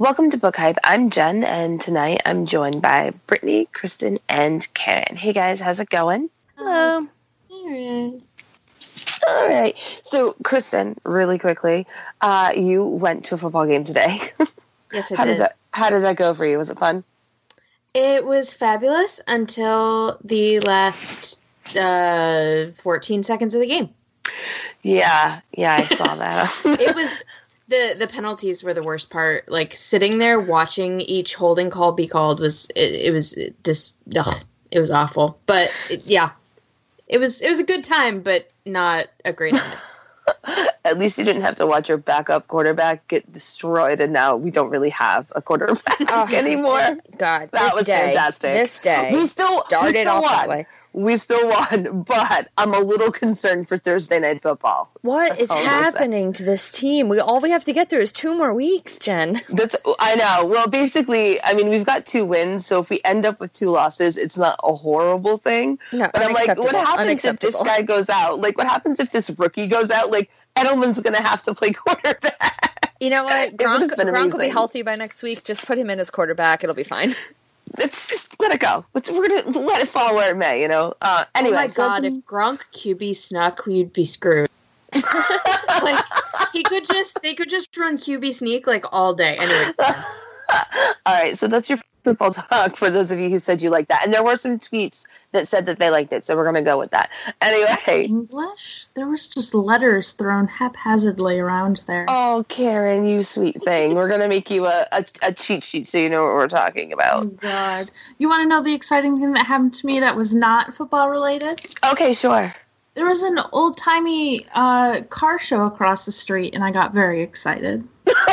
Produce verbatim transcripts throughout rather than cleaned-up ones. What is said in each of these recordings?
Welcome to Book Hype. I'm Jen, and tonight I'm joined by Brittany, Kristen, and Karen. Hey guys, how's it going? Hello. All All right. So, Kristen, really quickly, uh, you went to a football game today. Yes, I how did. did that How did that go for you? Was it fun? It was fabulous until the last uh, fourteen seconds of the game. Yeah, yeah, I saw that. It was the the penalties were the worst part. Like sitting there watching each holding call be called was it, it was just ugh, it was awful. But it, yeah, it was it was a good time, but not a great ending. At least you didn't have to watch your backup quarterback get destroyed, and now we don't really have a quarterback Oh, anymore. God, That this was day, fantastic. This day We still started we still off won. that way. We still won, but I'm a little concerned for Thursday Night Football. What That's is all I'm gonna say. happening to this team? We all we have to get through is two more weeks, Jen. That's I know. Well, basically, I mean, we've got two wins, so if we end up with two losses, it's not a horrible thing. No, But I'm like, what unacceptable, happens if this unacceptable. guy goes out? Like, what happens if this rookie goes out? Like, Edelman's going to have to play quarterback. You know what? It Gronk, would've been Gronk will be amazing. healthy by next week. Just put him in as quarterback. It'll be fine. Let's just let it go. Let's, we're going to let it fall where it may, you know? Uh, anyway, Oh my so god, if Gronk Q B snuck, we'd be screwed. Like he could just they could just run Q B sneak like all day. Anyway. All right, so that's your football talk for those of you who said you liked that. And there were some tweets that said that they liked it, so we're going to go with that. Anyway. English? There was just letters thrown haphazardly around there. Oh, Karen, you sweet thing. We're going to make you a, a, a cheat sheet so you know what we're talking Oh, about. God. You want to know the exciting thing that happened to me that was not football related? Okay, sure. There was an old-timey uh, car show across the street, and I got very excited.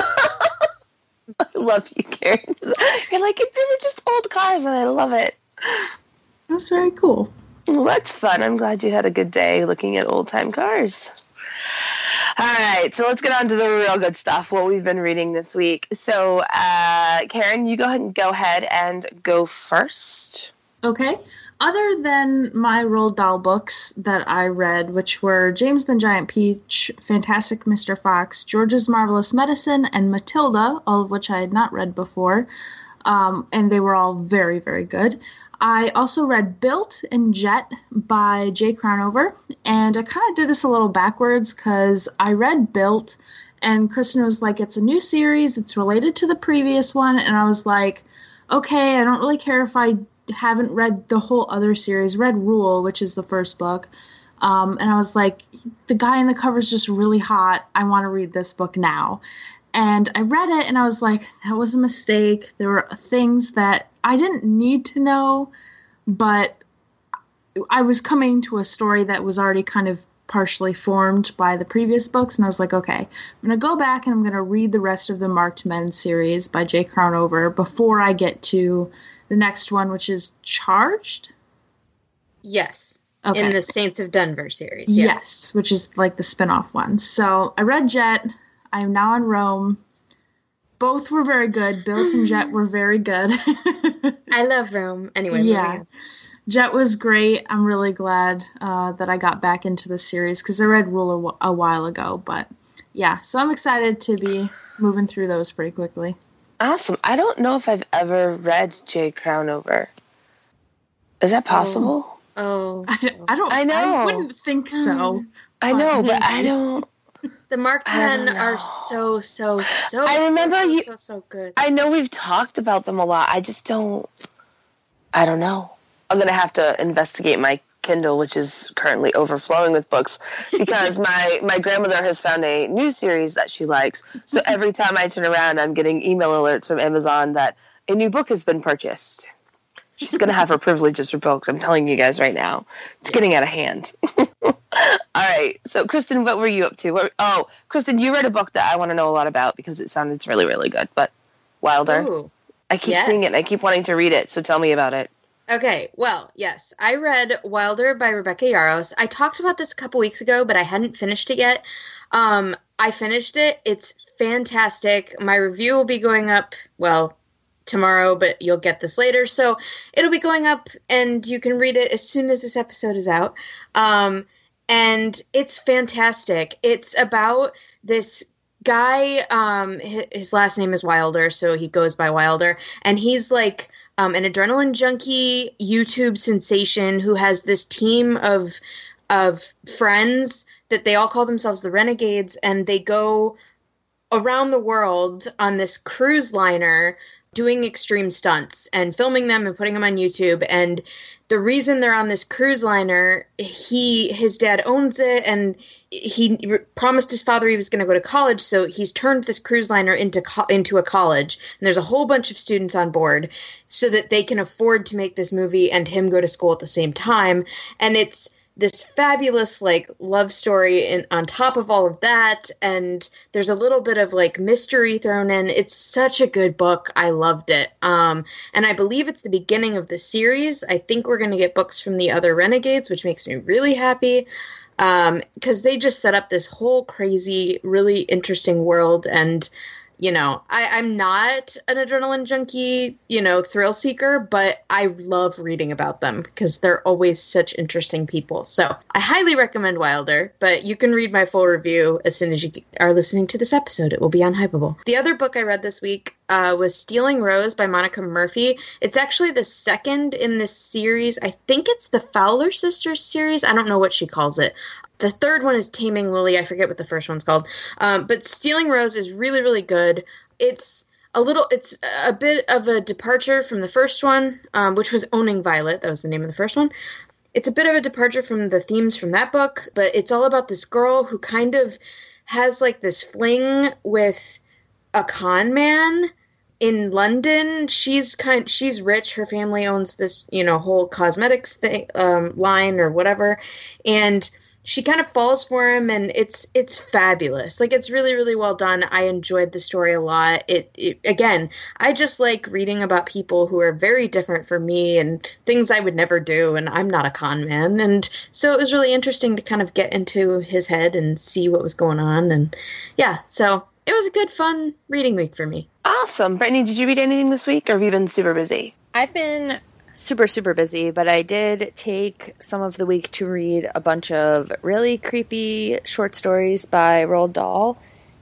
I love you, Karen. You're like, they were just old cars, and I love it. It was very cool. Well, that's fun. I'm glad you had a good day looking at old-time cars. All right, so let's get on to the real good stuff, what we've been reading this week. So, uh, Karen, you go ahead and go ahead and go first. Okay. Other than my Roald Dahl books that I read, which were James the Giant Peach, Fantastic Mister Fox, George's Marvelous Medicine, and Matilda, all of which I had not read before, um, and they were all very, very good. I also read Built and Jet by Jay Crownover, and I kind of did this a little backwards because I read Built, and Kristen was like, it's a new series, it's related to the previous one, and I was like, okay, I don't really care if I haven't read the whole other series, read Rule, which is the first book, um, and I was like, the guy in the cover is just really hot, I want to read this book now. And I read it, and I was like, that was a mistake. There were things that I didn't need to know, but I was coming to a story that was already kind of partially formed by the previous books, and I was like, okay, I'm going to go back and I'm going to read the rest of the Marked Men series by Jay Crownover before I get to the next one, which is Charged? Yes. Okay. In the Saints of Denver series. Yes. Yes. Which is like the spin-off one. So I read Jet. I'm now in Rome. Both were very good. Built and Jet were very good. I love Rome. Anyway, yeah. moving on. Jet was great. I'm really glad uh, that I got back into the series because I read Rule a, a while ago. But yeah, so I'm excited to be moving through those pretty quickly. Awesome. I don't know if I've ever read Jay Crownover. Is that possible? Oh. I, I don't. I know. I wouldn't think so. I know, but I maybe. don't. The Marked I don't Men know. are so, so, so, I remember so, so, you- so, so good. I know we've talked about them a lot. I just don't. I don't know. I'm going to have to investigate my Kindle, which is currently overflowing with books, because my, my grandmother has found a new series that she likes. So every time I turn around, I'm getting email alerts from Amazon that a new book has been purchased. She's going to have her privileges revoked. I'm telling you guys right now. It's getting out of hand. All right. So, Kristen, what were you up to? What, oh, Kristen, you read a book that I want to know a lot about because it sounded really, really good. But Wilder, Ooh. I keep yes. seeing it and I keep wanting to read it. So tell me about it. Okay, well, yes. I read Wilder by Rebecca Yarros. I talked about this a couple weeks ago, but I hadn't finished it yet. Um, I finished it. It's fantastic. My review will be going up, well, tomorrow, but you'll get this later. So it'll be going up and you can read it as soon as this episode is out. Um, and it's fantastic. It's about this guy, um, his, his last name is Wilder, so he goes by Wilder, and he's like um, an adrenaline junkie YouTube sensation who has this team of of friends that they all call themselves the Renegades, and they go around the world on this cruise liner doing extreme stunts and filming them and putting them on YouTube. And the reason they're on this cruise liner, he his dad owns it, and he re- promised his father he was going to go to college, so he's turned this cruise liner into co- into a college, and there's a whole bunch of students on board so that they can afford to make this movie and him go to school at the same time. And it's this fabulous like love story in, on top of all of that, and there's a little bit of like mystery thrown in. It's such a good book. I loved it. Um, and I believe it's the beginning of the series. I think we're going to get books from the other Renegades, which makes me really happy, um, because they just set up this whole crazy, really interesting world. And you know, I, I'm not an adrenaline junkie, you know, thrill seeker, but I love reading about them because they're always such interesting people. So I highly recommend Wilder, but you can read my full review as soon as you are listening to this episode. It will be on Hypable. The other book I read this week uh, was Stealing Rose by Monica Murphy. It's actually the second in this series. I think it's the Fowler Sisters series. I don't know what she calls it. The third one is Taming Lily. I forget what the first one's called. Um, but Stealing Rose is really, really good. It's a little, it's a bit of a departure from the first one, um, which was Owning Violet. That was the name of the first one. It's a bit of a departure from the themes from that book, but it's all about this girl who kind of has like this fling with a con man in London. She's kind, she's rich. Her family owns this, you know, whole cosmetics thing, um, line or whatever. And she kind of falls for him, and it's it's fabulous. Like, it's really, really well done. I enjoyed the story a lot. It, it again, I just like reading about people who are very different from me and things I would never do, and I'm not a con man. And so it was really interesting to kind of get into his head and see what was going on. And yeah, so it was a good, fun reading week for me. Awesome. Brittany, did you read anything this week, or have you been super busy? I've been super, super busy, but I did take some of the week to read a bunch of really creepy short stories by Roald Dahl,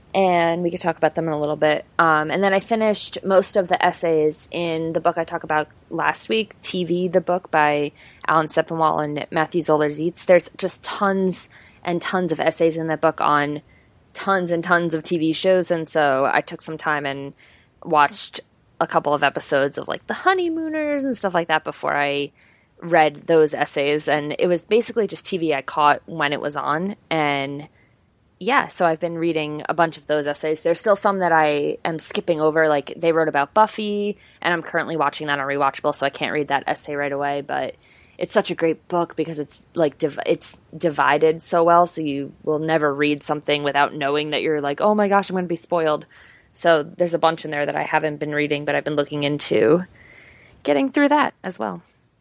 and we could talk about them in a little bit. Um, and then I finished most of the essays in the book I talked about last week, T V, the book by Alan Sepinwall and Matthew Zoller-Zietz. There's just tons and tons of essays in that book on tons and tons of T V shows, and so I took some time and watched a couple of episodes of like The Honeymooners and stuff like that before I read those essays. And it was basically just T V I caught when it was on. And yeah, so I've been reading a bunch of those essays. There's still some that I am skipping over. Like, they wrote about Buffy, and I'm currently watching that on Rewatchable, so I can't read that essay right away. But it's such a great book because it's like div- it's divided so well, so you will never read something without knowing that you're like, oh my gosh, I'm going to be spoiled. So there's a bunch in there that I haven't been reading, but I've been looking into getting through that as well.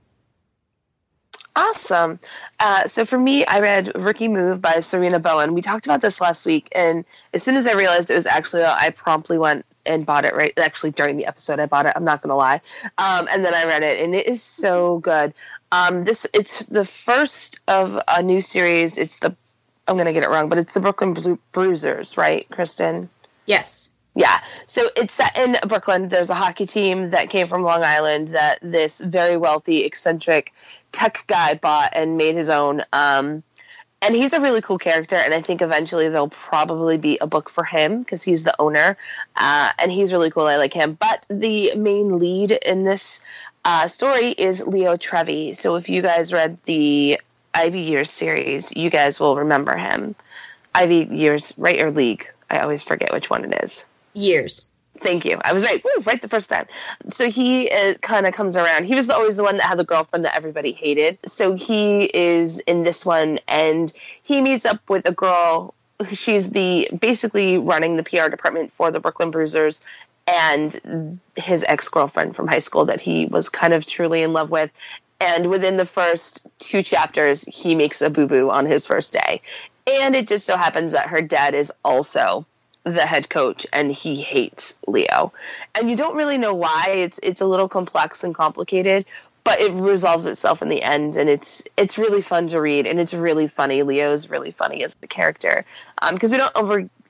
Awesome. Uh, so for me, I read Rookie Move by Serena Bowen. We talked about this last week, and as soon as I realized it was actually, I promptly went and bought it right, actually during the episode I bought it, I'm not going to lie. Um, and then I read it, and it is so good. Um, this It's the first of a new series. It's the, I'm going to get it wrong, but it's the Brooklyn Bru- Bruisers, right, Kristen? Yes. Yeah, so it's set in Brooklyn. There's a hockey team that came from Long Island that this very wealthy, eccentric tech guy bought and made his own. Um, and he's a really cool character, and I think eventually there'll probably be a book for him because he's the owner, uh, and he's really cool. I like him. But the main lead in this uh, story is Leo Trevi. So if you guys read the Ivy Years series, you guys will remember him. Ivy Years, right, or League? I always forget which one it is. Years. Thank you. I was right. Woo, right the first time. So he kind of comes around. He was always the one that had the girlfriend that everybody hated. So he is in this one, and he meets up with a girl. She's the basically running the P R department for the Brooklyn Bruisers, and his ex-girlfriend from high school that he was kind of truly in love with. And within the first two chapters, he makes a boo-boo on his first day. And it just so happens that her dad is also the head coach, and he hates Leo. And you don't really know why. It's it's a little complex and complicated, but it resolves itself in the end, and it's it's really fun to read, and it's really funny. Leo's really funny as the character, because um, we don't over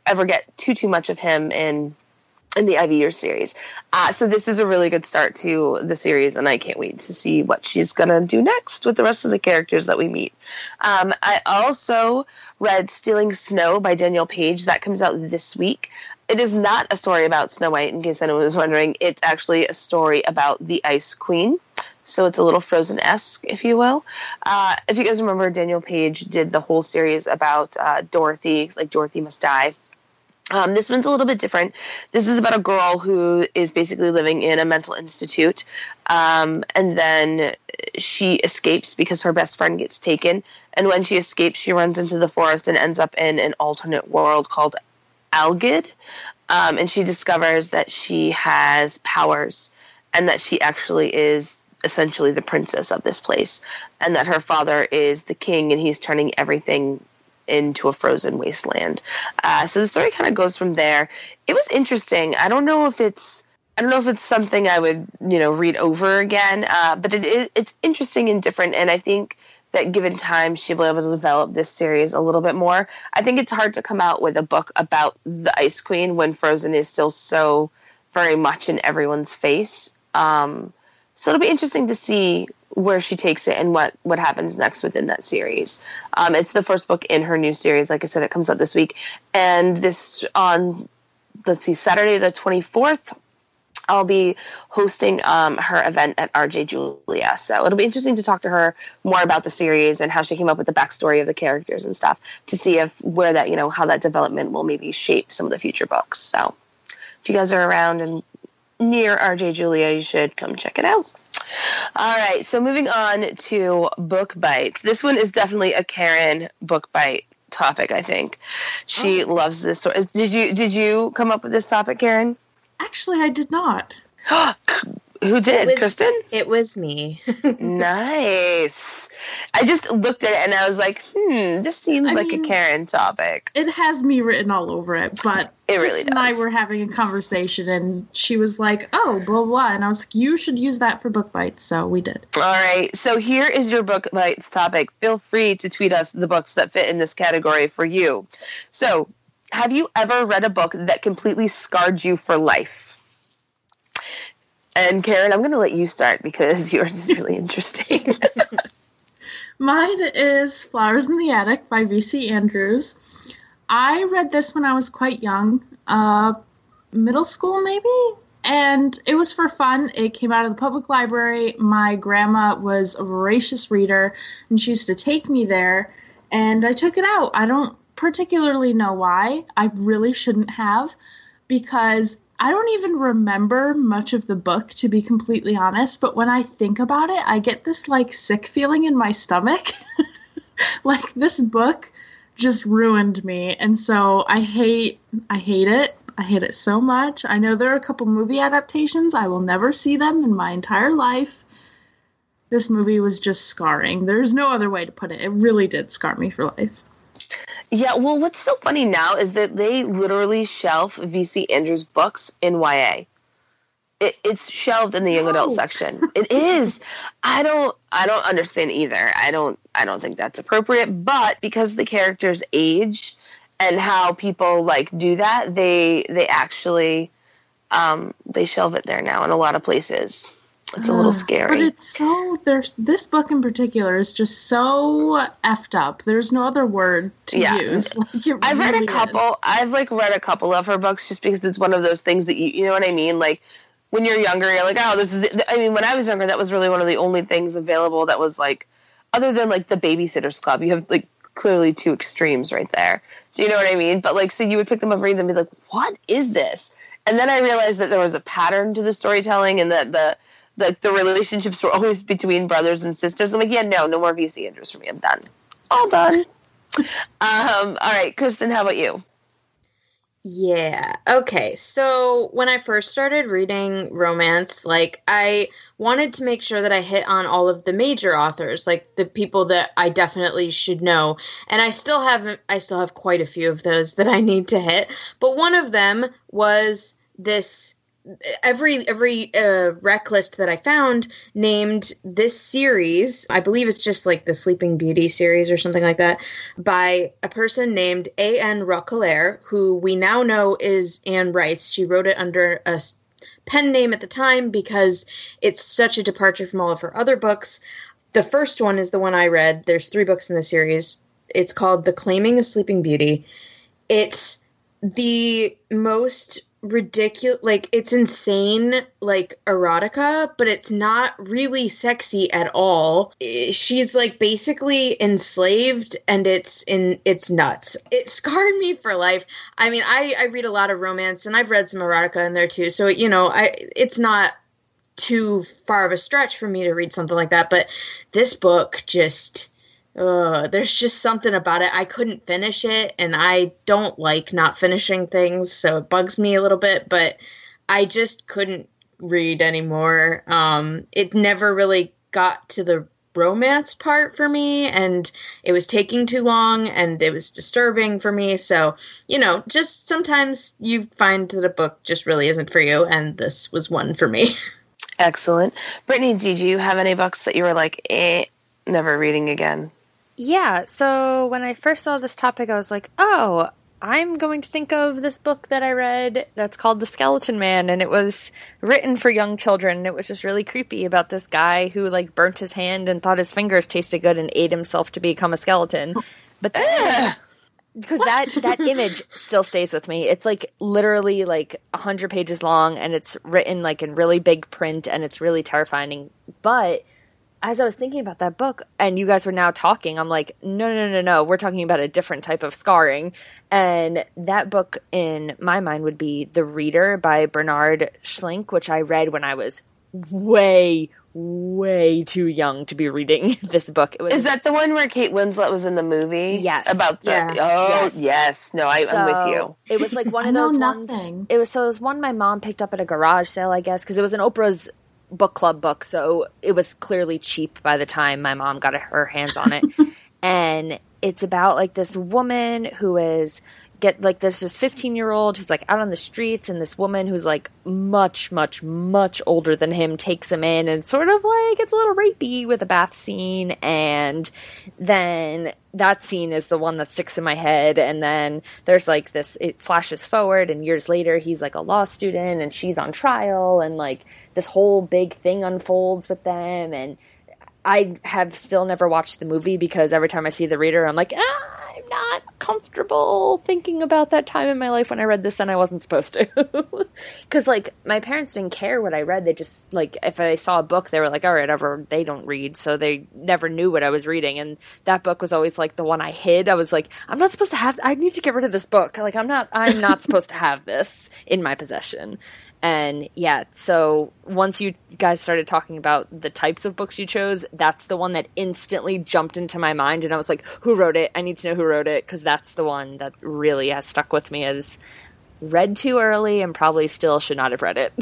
ever get too, too much of him in in the Ivy Years series. Uh, so this is a really good start to the series, and I can't wait to see what she's going to do next with the rest of the characters that we meet. Um, I also read Stealing Snow by Danielle Page. That comes out this week. It is not a story about Snow White, in case anyone was wondering. It's actually a story about the Ice Queen. So it's a little Frozen-esque, if you will. Uh, if you guys remember, Danielle Page did the whole series about uh, Dorothy, like Dorothy Must Die. Um, this one's a little bit different. This is about a girl who is basically living in a mental institute, um, and then she escapes because her best friend gets taken. And when she escapes, she runs into the forest and ends up in an alternate world called Algid. Um, and she discovers that she has powers and that she actually is essentially the princess of this place, and that her father is the king and he's turning everything into a frozen wasteland. Uh, so the story kind of goes from there. It was interesting. I don't know if it's I don't know if it's something I would, you know, read over again, uh, but it is it's interesting and different, and I think that given time, she'll be able to develop this series a little bit more. I think it's hard to come out with a book about the Ice Queen when Frozen is still so very much in everyone's face. Um, so it'll be interesting to see where she takes it and what, what happens next within that series. Um, it's the first book in her new series. Like I said, it comes out this week. And this on, let's see, Saturday the twenty-fourth, I'll be hosting um, her event at R J Julia. So it'll be interesting to talk to her more about the series and how she came up with the backstory of the characters and stuff to see if where that, you know, how that development will maybe shape some of the future books. So if you guys are around and near R J Julia, you should come check it out. All right, so moving on to Book Bites. This one is definitely a Karen Book Bite topic, I think. She oh. loves this story. Did you did you come up with this topic, Karen? Actually, I did not. Who did? It was, Kristen? It was me. Nice. I just looked at it and I was like, hmm, this seems I like mean, a Karen topic. It has me written all over it, but it really does. And I were having a conversation and she was like, oh, blah, blah. And I was like, you should use that for Book Bites. So we did. All right. So here is your Book Bites topic. Feel free to tweet us the books that fit in this category for you. So have you ever read a book that completely scarred you for life? And Karen, I'm going to let you start because yours is really interesting. Mine is Flowers in the Attic by V C Andrews. I read this when I was quite young, uh, middle school maybe, and it was for fun. It came out of the public library. My grandma was a voracious reader, and she used to take me there, and I took it out. I don't particularly know why. I really shouldn't have, because I don't even remember much of the book, to be completely honest, but when I think about it, I get this, like, sick feeling in my stomach. Like, this book just ruined me, and so I hate, I hate it. I hate it so much. I know there are a couple movie adaptations. I will never see them in my entire life. This movie was just scarring. There's no other way to put it. It really did scar me for life. Yeah, well, what's so funny now is that they literally shelf V C Andrews' books in Y A. It, it's shelved in the young no. adult section. It is. I don't. I don't understand either. I don't. I don't think that's appropriate. But because the characters age and how people like do that, they they actually um, they shelve it there now in a lot of places. It's a little scary. But it's so, there's, this book in particular is just so effed up. There's no other word to yeah. use. Like, it I've really read a couple, is. I've like read a couple of her books just because it's one of those things that you, you know what I mean? Like when you're younger, you're like, oh, this is, it. I mean, when I was younger, that was really one of the only things available that was like, other than like the Babysitter's Club, you have like clearly two extremes right there. Do you know what I mean? But like, so you would pick them up, read them, and be like, what is this? And then I realized that there was a pattern to the storytelling and that the, The, the relationships were always between brothers and sisters. I'm like, yeah, no, no more V C Andrews for me. I'm done. All done. um, all right, Kristen, how about you? Yeah. Okay. So when I first started reading romance, like I wanted to make sure that I hit on all of the major authors, like the people that I definitely should know. And I still haven't, I still have quite a few of those that I need to hit. But one of them was this every every uh, rec list that I found named this series, I believe it's just like the Sleeping Beauty series or something like that, by a person named A N Roquelaire, who we now know is Anne Rice. She wrote it under a pen name at the time because it's such a departure from all of her other books. The first one is the one I read. There's three books in the series. It's called The Claiming of Sleeping Beauty. It's the most ridiculous, like, it's insane, like, erotica, but it's not really sexy at all. She's, like, basically enslaved, and it's in it's nuts. It scarred me for life. I mean, I, I read a lot of romance, and I've read some erotica in there, too, so, you know, I it's not too far of a stretch for me to read something like that, but this book just... Uh, there's just something about it. I couldn't finish it, and I don't like not finishing things, so it bugs me a little bit, but I just couldn't read anymore. Um, it never really got to the romance part for me, and it was taking too long, and it was disturbing for me, so, you know, just sometimes you find that a book just really isn't for you, and this was one for me. Excellent. Brittany, did you have any books that you were like, eh, never reading again? Yeah, so when I first saw this topic, I was like, oh, I'm going to think of this book that I read that's called The Skeleton Man, and it was written for young children, and it was just really creepy about this guy who, like, burnt his hand and thought his fingers tasted good and ate himself to become a skeleton. But then... Because that, that image still stays with me. It's, like, literally, like, one hundred pages long, and it's written, like, in really big print, and it's really terrifying. But... as I was thinking about that book, and you guys were now talking, I'm like, no, no, no, no, we're talking about a different type of scarring. And that book, in my mind, would be The Reader by Bernard Schlink, which I read when I was way, way too young to be reading this book. It was, Is that the one where Kate Winslet was in the movie? Yes. About the, Yeah. oh, yes. Yes. No, I, so I'm with you. It was like one of I know those ones. nothing. It was, so it was one my mom picked up at a garage sale, I guess, because it was an Oprah's book club book, so it was clearly cheap by the time my mom got her hands on it. And it's about like this woman who is get like there's this fifteen year old who's like out on the streets, and this woman who's like much much much older than him takes him in, and sort of like it's a little rapey with a bath scene. And then that scene is the one that sticks in my head, and then there's like this, it flashes forward, and years later he's like a law student and she's on trial, and like this whole big thing unfolds with them. And I have still never watched the movie because every time I see The Reader, I'm like, ah, I'm not comfortable thinking about that time in my life when I read this and I wasn't supposed to. Because, like, my parents didn't care what I read. They just, like, if I saw a book, they were like, all right, ever, they don't read, so they never knew what I was reading. And that book was always, like, the one I hid. I was like, I'm not supposed to have, I need to get rid of this book. Like, I'm not, I'm not supposed to have this in my possession. And yeah, so once you guys started talking about the types of books you chose, that's the one that instantly jumped into my mind. And I was like, who wrote it? I need to know who wrote it, because that's the one that really has stuck with me as read too early and probably still should not have read it.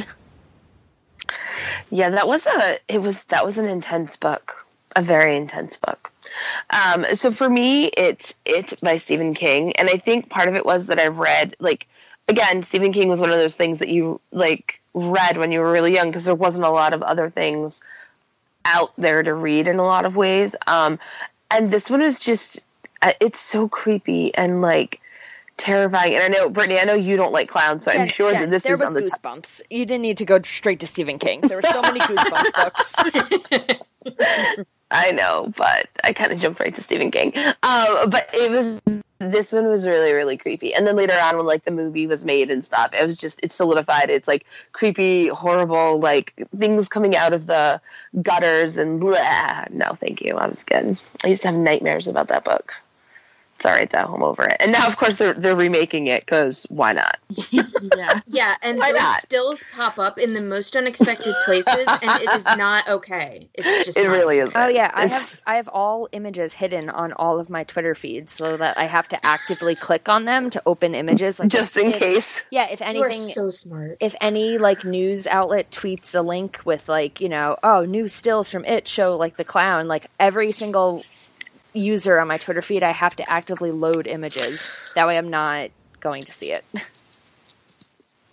Yeah, that was a, it was, that was an intense book, a very intense book. Um, so for me, it's, it's by Stephen King. And I think part of it was that I read, like, again, Stephen King was one of those things that you, like, read when you were really young, because there wasn't a lot of other things out there to read in a lot of ways. Um, and this one is just, it's so creepy and, like, terrifying. And I know, Brittany, I know you don't like clowns, so Jen, I'm sure Jen, that this there is was on the Goosebumps. T- you didn't need to go straight to Stephen King. There were so many Goosebumps books. I know, but I kind of jumped right to Stephen King. Um, but it was, this one was really, really creepy. And then later on, when, like, the movie was made and stuff, it was just, it solidified. It's, like, creepy, horrible, like, things coming out of the gutters and blah. No, thank you. I was good. I used to have nightmares about that book. It's all right, though. I'm over it. And now, of course, they're they're remaking it, because why not? Yeah. Yeah, and Why those not? stills pop up in the most unexpected places, and it is not okay. It's just It not. really is. Oh yeah, I It's- have I have all images hidden on all of my Twitter feeds, so that I have to actively click on them to open images. Like just in if, case. Yeah, if You are anything, so smart. if any like news outlet tweets a link with like, you know, oh, new stills from It show like the clown, like every single user on my Twitter feed, I have to actively load images. That way I'm not going to see it.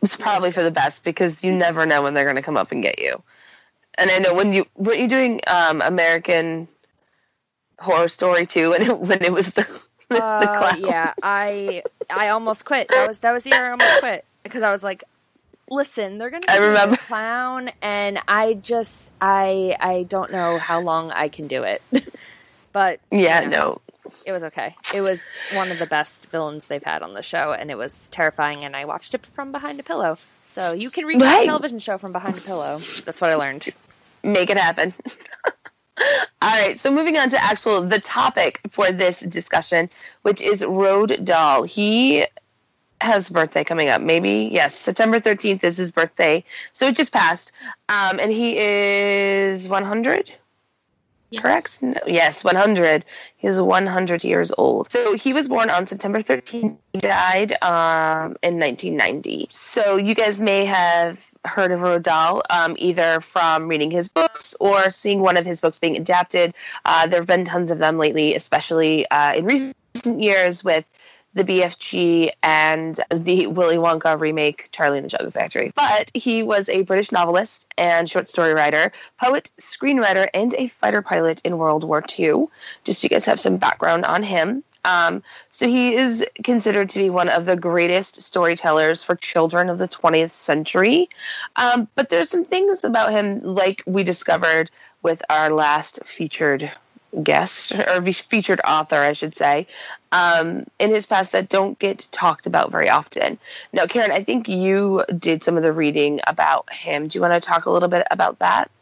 It's probably for the best because you never know when they're going to come up and get you. And I know when you weren't you doing um, American Horror Story too, when it, when it was the the uh, clown. Yeah, I I almost quit. That was that was the year I almost quit because I was like, listen, they're going to do the clown, and I just I I don't know how long I can do it. But yeah, you know, no. It was okay. It was one of the best villains they've had on the show, and it was terrifying, and I watched it from behind a pillow. So you can read right. a television show from behind a pillow. That's what I learned. Make it happen. All right, so moving on to actual the topic for this discussion, which is Roald Dahl. He has a birthday coming up. Maybe, yes, September thirteenth is his birthday. So it just passed. Um, and he is one hundred? Yes. Correct? No, yes, one hundred. He's one hundred years old. So he was born on September thirteenth. He died um, in nineteen ninety. So you guys may have heard of Roald Dahl, um, either from reading his books or seeing one of his books being adapted. Uh, there have been tons of them lately, especially uh, in recent years with the B F G and the Willy Wonka remake, Charlie and the Chocolate Factory. But he was a British novelist and short story writer, poet, screenwriter, and a fighter pilot in World War Two. Just so you guys have some background on him. Um, so he is considered to be one of the greatest storytellers for children of the twentieth century. Um, but there's some things about him, like we discovered with our last featured guest, or featured author, I should say, um, in his past that don't get talked about very often. Now, Karen, I think you did some of the reading about him. Do you want to talk a little bit about that?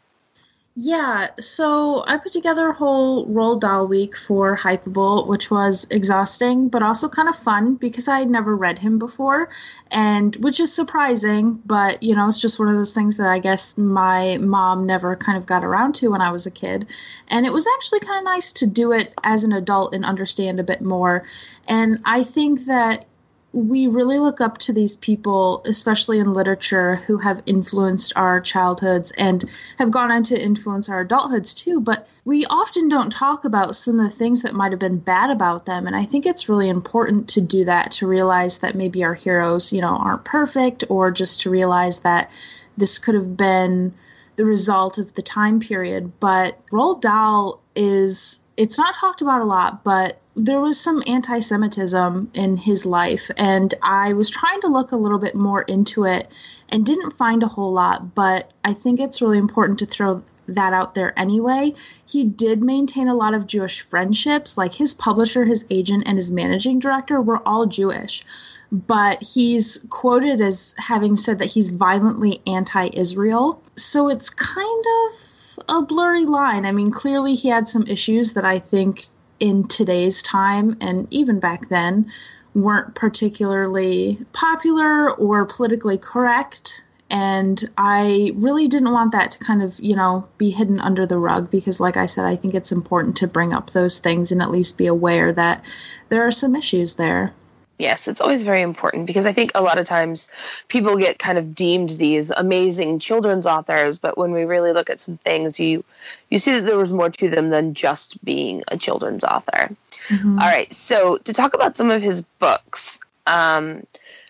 Yeah, so I put together a whole Roald Dahl week for Hypable, which was exhausting, but also kind of fun because I had never read him before, and which is surprising, but, you know, it's just one of those things that I guess my mom never kind of got around to when I was a kid. And it was actually kind of nice to do it as an adult and understand a bit more. And I think that we really look up to these people, especially in literature, who have influenced our childhoods and have gone on to influence our adulthoods too. But we often don't talk about some of the things that might have been bad about them. And I think it's really important to do that, to realize that maybe our heroes, you know, aren't perfect, or just to realize that this could have been the result of the time period. But Roald Dahl is, it's not talked about a lot, but there was some anti-Semitism in his life, and I was trying to look a little bit more into it and didn't find a whole lot, but I think it's really important to throw that out there anyway. He did maintain a lot of Jewish friendships, like his publisher, his agent, and his managing director were all Jewish, but he's quoted as having said that he's violently anti-Israel, so it's kind of a blurry line. I mean, clearly he had some issues that I think in today's time, and even back then, weren't particularly popular or politically correct. And I really didn't want that to kind of, you know, be hidden under the rug, because like I said, I think it's important to bring up those things and at least be aware that there are some issues there. Yes, it's always very important, because I think a lot of times people get kind of deemed these amazing children's authors, but when we really look at some things, you you see that there was more to them than just being a children's author. Mm-hmm. All right, so to talk about some of his books, um,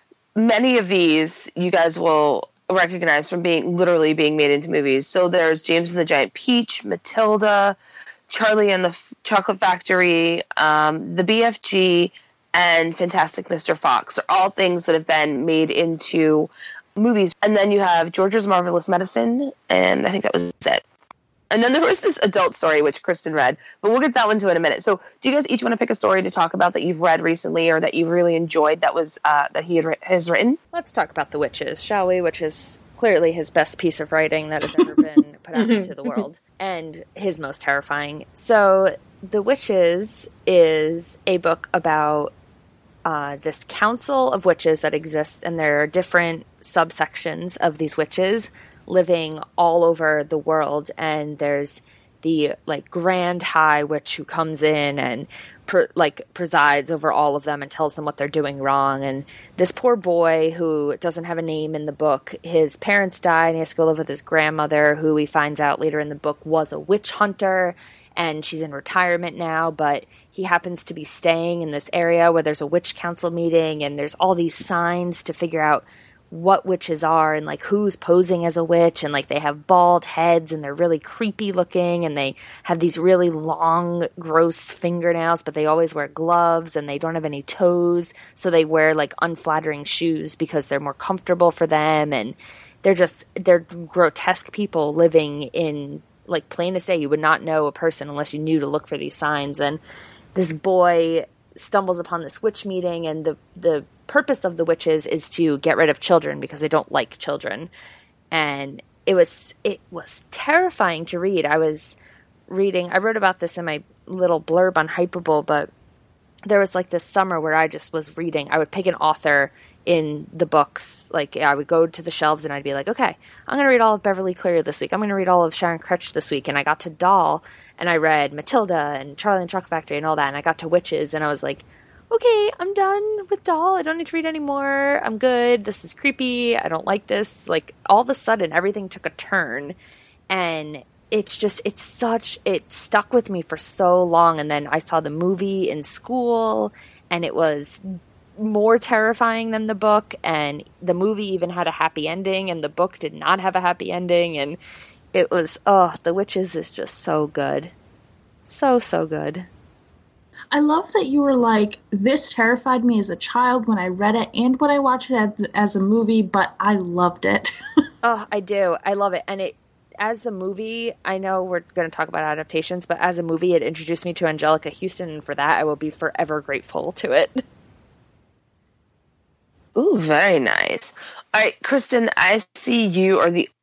many of these you guys will recognize from being literally being made into movies. So there's James and the Giant Peach, Matilda, Charlie and the Chocolate Factory, um, the B F G, and Fantastic Mister Fox are all things that have been made into movies. And then you have George's Marvelous Medicine, and I think that was it. And then there was this adult story, which Kristen read, but we'll get that one to in a minute. So do you guys each want to pick a story to talk about that you've read recently or that you've really enjoyed that was uh, that he had, has written? Let's talk about The Witches, shall we? Which is clearly his best piece of writing that has ever been put out into the world, and his most terrifying. So The Witches is a book about Uh, this council of witches that exists, and there are different subsections of these witches living all over the world, and there's the like grand high witch who comes in and pre- like presides over all of them and tells them what they're doing wrong. And this poor boy who doesn't have a name in the book, his parents die and he has to go live with his grandmother, who he finds out later in the book was a witch hunter, and she's in retirement now, but he happens to be staying in this area where there's a witch council meeting, and there's all these signs to figure out what witches are and like who's posing as a witch, and like they have bald heads and they're really creepy looking and they have these really long gross fingernails, but they always wear gloves and they don't have any toes, so they wear like unflattering shoes because they're more comfortable for them. And they're just they're grotesque people living in like plain as day. You would not know a person unless you knew to look for these signs. And this boy stumbles upon this witch meeting, and the the purpose of the witches is to get rid of children because they don't like children. And it was it was terrifying to read. I was reading, I wrote about this in my little blurb on Hypable, but there was like this summer where I just was reading. I would pick an author in the books. Like I would go to the shelves and I'd be like, okay, I'm going to read all of Beverly Cleary this week. I'm going to read all of Sharon Crutch this week. And I got to Doll and I read Matilda and Charlie and the Chocolate Factory and all that. And I got to Witches and I was like, okay, I'm done with Doll. I don't need to read anymore. I'm good. This is creepy. I don't like this. Like all of a sudden everything took a turn, and it's just, it's such, it stuck with me for so long. And then I saw the movie in school and it was more terrifying than the book. And the movie even had a happy ending and the book did not have a happy ending. And it was, oh, The Witches is just so good. So, so good. I love that you were like, this terrified me as a child when I read it and when I watched it as, as a movie, but I loved it. Oh, I do. I love it. And it, as the movie, I know we're going to talk about adaptations, but as a movie, it introduced me to Angelica Houston, and for that, I will be forever grateful to it. Ooh, very nice. All right, Kristen, I see you are the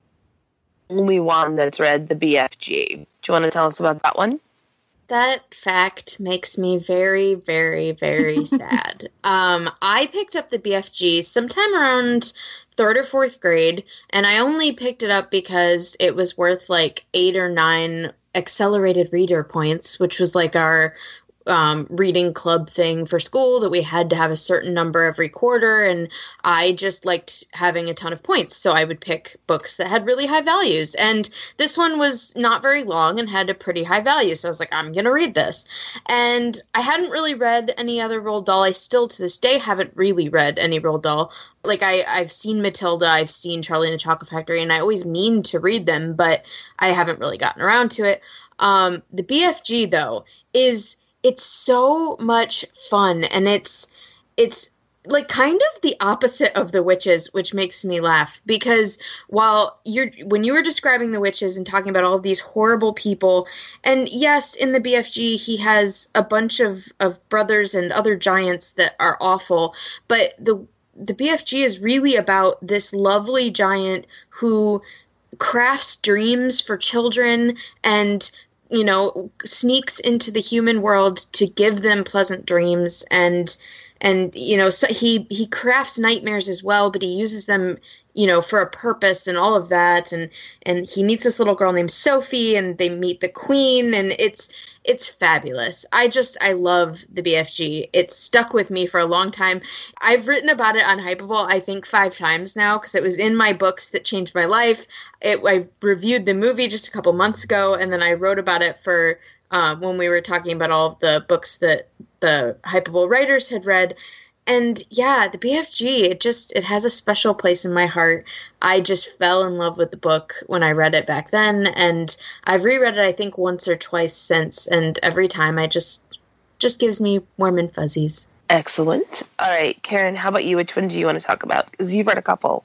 only one that's read the B F G. Do you want to tell us about that one? That fact makes me very, very, very sad. Um, I picked up the B F G sometime around third or fourth grade, and I only picked it up because it was worth like eight or nine accelerated reader points, which was like our um, reading club thing for school that we had to have a certain number every quarter. And I just liked having a ton of points. So I would pick books that had really high values. And this one was not very long and had a pretty high value. So I was like, I'm going to read this. And I hadn't really read any other Roald Dahl. I still to this day haven't really read any Roald Dahl. Like I, I've seen Matilda, I've seen Charlie and the Chocolate Factory, and I always mean to read them, but I haven't really gotten around to it. Um, the B F G though is, it's so much fun, and it's it's like kind of the opposite of the Witches, which makes me laugh, because while you're when you were describing the Witches and talking about all of these horrible people, and yes, in the B F G he has a bunch of, of brothers and other giants that are awful, but the the B F G is really about this lovely giant who crafts dreams for children and, you know, sneaks into the human world to give them pleasant dreams. And, and, you know, so he, he crafts nightmares as well, but he uses them, you know, for a purpose and all of that. And, and he meets this little girl named Sophie, and they meet the queen, and it's, it's fabulous. I just, I love the B F G. It's stuck with me for a long time. I've written about it on Hypable, I think five times now, because it was in my books that changed my life. It, I reviewed the movie just a couple months ago, and then I wrote about it for um, when we were talking about all of the books that the Hypable writers had read. And yeah, the B F G, it just, it has a special place in my heart. I just fell in love with the book when I read it back then, and I've reread it, I think, once or twice since, and every time I just, just gives me warm and fuzzies. Excellent. All right, Karen, how about you? Which one do you want to talk about? Because you've read a couple.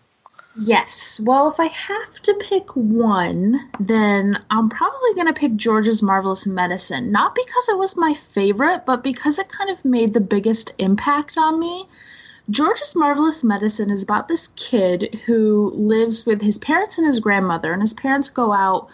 Yes. Well, if I have to pick one, then I'm probably going to pick George's Marvelous Medicine. Not because it was my favorite, but because it kind of made the biggest impact on me. George's Marvelous Medicine is about this kid who lives with his parents and his grandmother, and his parents go out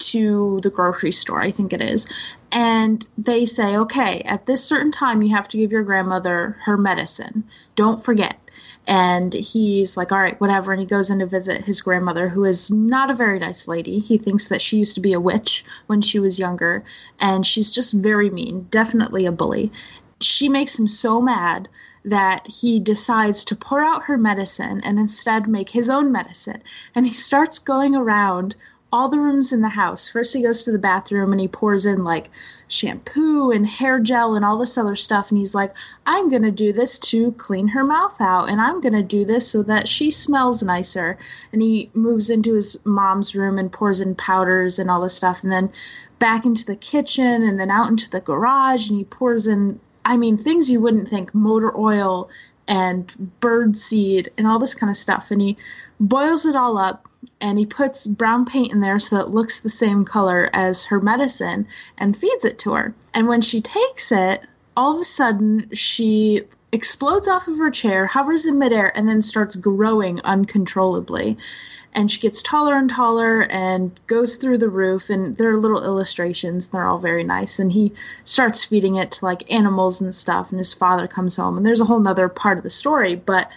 to the grocery store, I think it is, and they say, okay, at this certain time you have to give your grandmother her medicine. Don't forget. And he's like, all right, whatever. And he goes in to visit his grandmother, who is not a very nice lady. He thinks that she used to be a witch when she was younger. And she's just very mean, definitely a bully. She makes him so mad that he decides to pour out her medicine and instead make his own medicine. And he starts going around all the rooms in the house. First he goes to the bathroom and he pours in like shampoo and hair gel and all this other stuff. And he's like, I'm going to do this to clean her mouth out. And I'm going to do this so that she smells nicer. And he moves into his mom's room and pours in powders and all this stuff. And then back into the kitchen and then out into the garage. And he pours in, I mean, things you wouldn't think, motor oil and bird seed and all this kind of stuff. And he boils it all up. And he puts brown paint in there so that it looks the same color as her medicine and feeds it to her. And when she takes it, all of a sudden she explodes off of her chair, hovers in midair, and then starts growing uncontrollably. And she gets taller and taller and goes through the roof. And there are little illustrations. They're all very nice. And he starts feeding it to like animals and stuff. And his father comes home. And there's a whole nother part of the story. But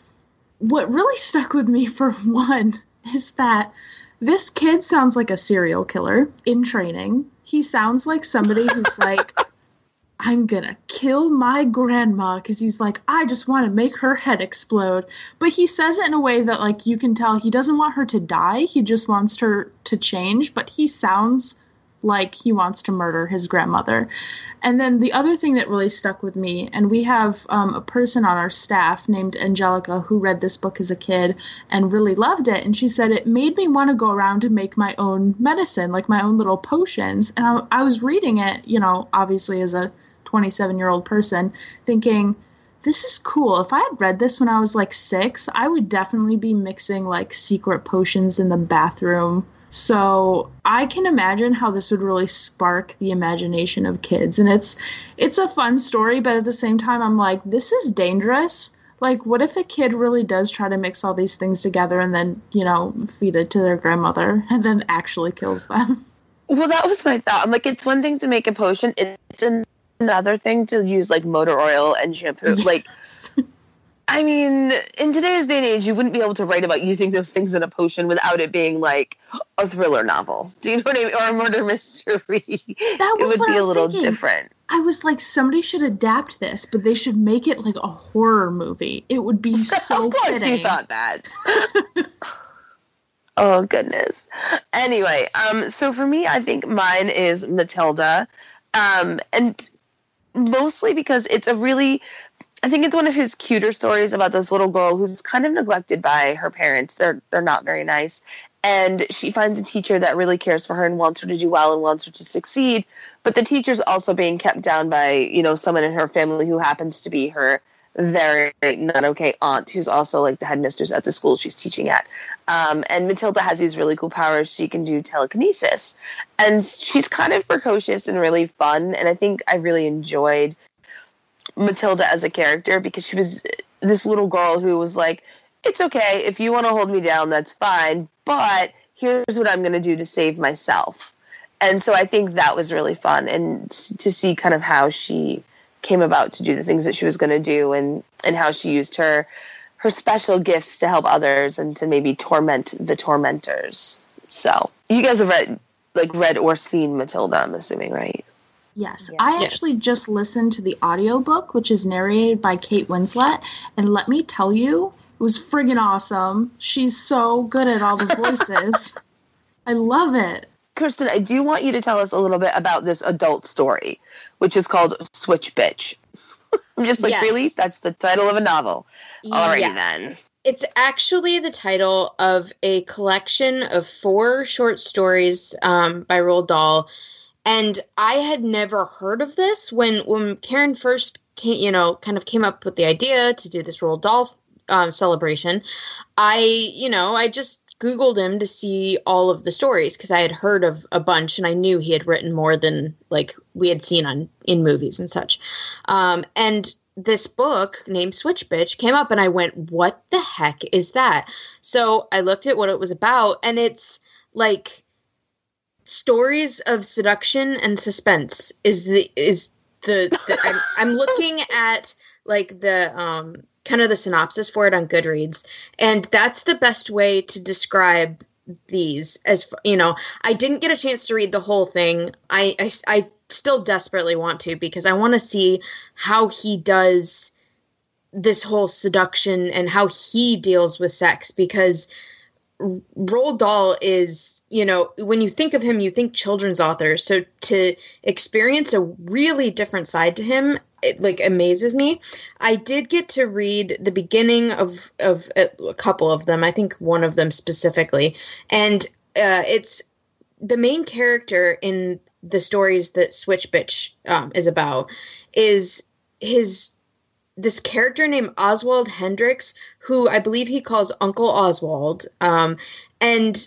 what really stuck with me, for one, is that this kid sounds like a serial killer in training. He sounds like somebody who's like, I'm gonna kill my grandma, because he's like, I just want to make her head explode. But he says it in a way that like you can tell he doesn't want her to die. He just wants her to change, but he sounds like he wants to murder his grandmother. And then the other thing that really stuck with me, and we have um, a person on our staff named Angelica who read this book as a kid and really loved it. And she said, it made me want to go around and make my own medicine, like my own little potions. And I, I was reading it, you know, obviously as a twenty-seven-year-old person, thinking, this is cool. If I had read this when I was like six, I would definitely be mixing like secret potions in the bathroom. So I can imagine how this would really spark the imagination of kids. And it's it's a fun story, but at the same time, I'm like, this is dangerous. Like, what if a kid really does try to mix all these things together and then, you know, feed it to their grandmother and then actually kills them? Well, that was my thought. I'm like, it's one thing to make a potion. It's another thing to use, like, motor oil and shampoo. Yes. Like, I mean, in today's day and age, you wouldn't be able to write about using those things in a potion without it being like a thriller novel. Do you know what I mean? Or a murder mystery. That was it would what be I was a little thinking. different. I was like, somebody should adapt this, but they should make it like a horror movie. It would be so Of course fitting. You thought that. Oh, goodness. Anyway, um, so for me, I think mine is Matilda. Um, and mostly because it's a really... I think it's one of his cuter stories about this little girl who's kind of neglected by her parents. They're they're not very nice. And she finds a teacher that really cares for her and wants her to do well and wants her to succeed. But the teacher's also being kept down by, you know, someone in her family who happens to be her very not okay aunt, who's also like the headmistress at the school she's teaching at. Um, and Matilda has these really cool powers. She can do telekinesis. And she's kind of precocious and really fun. And I think I really enjoyed Matilda as a character, because she was this little girl who was like, it's okay, if you want to hold me down, that's fine, but here's what I'm going to do to save myself. And so I think that was really fun, and to see kind of how she came about to do the things that she was going to do, and, and how she used her her special gifts to help others and to maybe torment the tormentors. So you guys have read like read or seen Matilda, I'm assuming, right? Yes. Yes. I actually just listened to the audiobook, which is narrated by Kate Winslet. And let me tell you, it was friggin' awesome. She's so good at all the voices. I love it. Kirsten, I do want you to tell us a little bit about this adult story, which is called Switch Bitch. I'm just like, Yes. Really? That's the title of a novel? Alrighty Yeah. then. It's actually the title of a collection of four short stories um, by Roald Dahl. And I had never heard of this when, when Karen first came, you know, kind of came up with the idea to do this Roald Dahl um, celebration. I, you know, I just Googled him to see all of the stories because I had heard of a bunch and I knew he had written more than like we had seen on in movies and such. Um, and this book named Switch Bitch came up and I went, what the heck is that? So I looked at what it was about, and it's like stories of seduction and suspense is the is the, the I'm, I'm looking at like the um kind of the synopsis for it on Goodreads, and that's the best way to describe these. As you know, I didn't get a chance to read the whole thing. I I, I still desperately want to, because I want to see how he does this whole seduction and how he deals with sex, because Roald Dahl is you know, when you think of him, you think children's author. So to experience a really different side to him, it like amazes me. I did get to read the beginning of, of a couple of them. I think one of them specifically. And uh, it's the main character in the stories that Switch Bitch um, is about is his this character named Oswald Hendricks, who I believe he calls Uncle Oswald. Um, and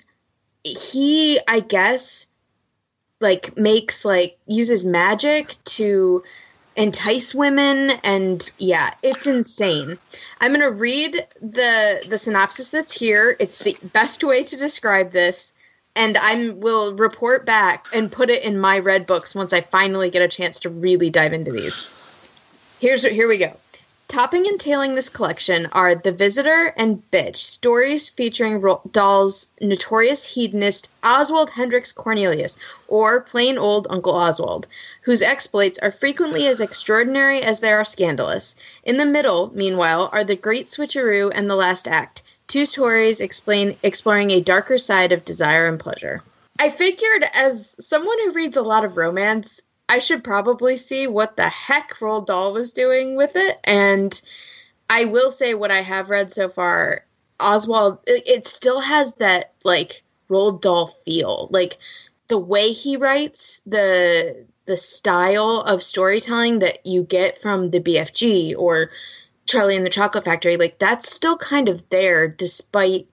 he, I guess, like makes like uses magic to entice women. And yeah, it's insane. I'm going to read the, the synopsis that's here. It's the best way to describe this. And I will report back and put it in my read books once I finally get a chance to really dive into these. Here's here we go. Topping and tailing this collection are The Visitor and Bitch, stories featuring Roald Dahl's notorious hedonist Oswald Hendricks Cornelius, or plain old Uncle Oswald, whose exploits are frequently as extraordinary as they are scandalous. In the middle, meanwhile, are The Great Switcheroo and The Last Act, two stories explain exploring a darker side of desire and pleasure. I figured, as someone who reads a lot of romance, I should probably see what the heck Roald Dahl was doing with it. And I will say what I have read so far, Oswald, it, it still has that, like, Roald Dahl feel. Like, the way he writes, the the style of storytelling that you get from the B F G or Charlie and the Chocolate Factory, like, that's still kind of there despite